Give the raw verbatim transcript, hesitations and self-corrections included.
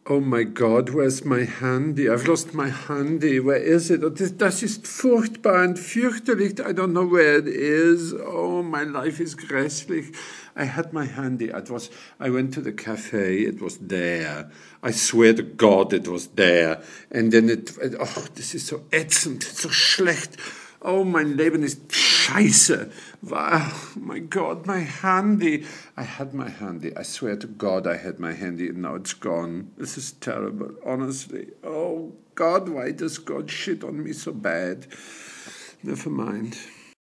Oh my God, where's my handy? I've lost my handy. Where is it? Das, das ist furchtbar und fürchterlich. I don't know where it is. Oh, my life is grässlich. I had my handy. It was, I went to the cafe. It was there. I swear to God it was there. And then it, oh, das ist so ätzend, so schlecht. Oh, mein Leben ist scheiße. Oh my God, my handy. I had my handy. I swear to God I had my handy and now it's gone. This is terrible, honestly. Oh God, why does God shit on me so bad? Never mind.